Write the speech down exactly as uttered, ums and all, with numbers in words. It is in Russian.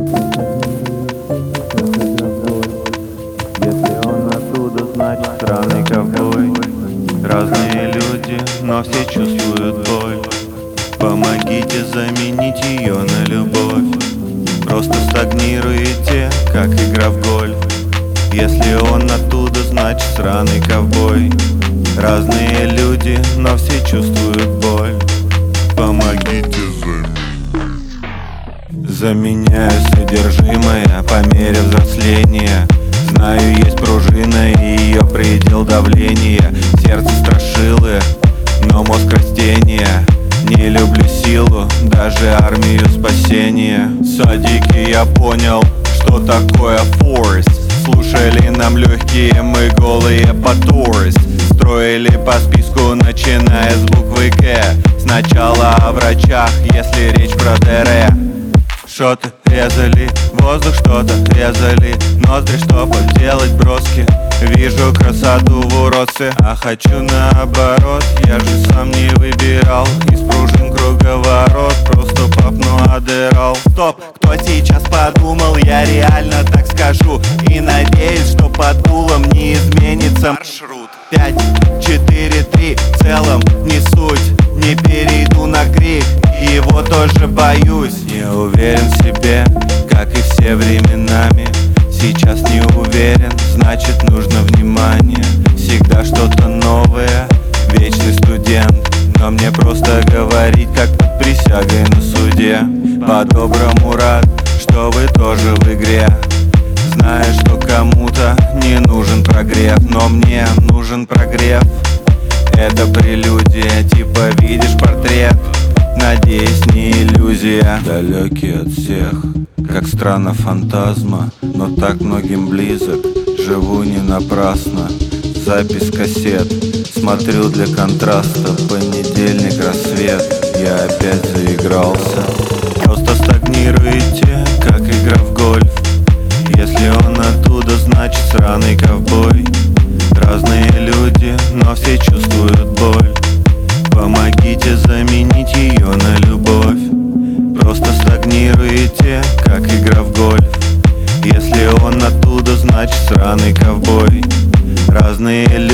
Если он оттуда, значит странный ковбой. Разные люди, но все чувствуют боль. Помогите заменить ее на любовь. Просто стагнируете, как игра в гольф. Если он оттуда, значит сраный ковбой. Разные люди, но все чувствуют боль. Помогите заменить. Заменяю содержимое по мере взросления. Знаю, есть пружина и ее предел давления. Сердце страшилы, но мозг растения. Не люблю силу, даже армию спасения. В садике я понял, что такое force. Слушали нам легкие, мы голые по tourist. Строили по списку, начиная с буквы К. Сначала о врачах, если речь про ДР. Шоты резали, воздух что-то резали. Ноздри, чтобы делать броски. Вижу красоту в уродце, а хочу наоборот. Я же сам не выбирал из пружин круговорот. Просто папну адерал. Стоп, кто сейчас подумал, я реально так скажу. И надеюсь, что под дулом не изменится маршрут. Пять, четыре, три, в целом не суть. Не перейду на крик, его тоже боюсь. Не уверен в себе, как и все временами. Сейчас не уверен, значит нужно внимание. Всегда что-то новое, вечный студент. Но мне просто говорить, как под присягой на суде. По-доброму рад, что вы тоже в игре. Зная, что кому-то не нужен прогрев, но мне нужен прогрев. Это прелюдия, типа видишь портрет. Надеюсь, не иллюзия. Далекий от всех, как страна фантазма, но так многим близок. Живу не напрасно. Запись кассет, смотрю для контраста. Понедельник, рассвет, я опять заигрался. Просто стагнируете, как игра в гольф. Если он оттуда, значит сраный ковбой. Разные люди, но все чувствуют боль. Помогите заменить ее на любовь. Просто стагнируете, как игра в гольф. Если он оттуда, значит сраный ковбой. Разные люди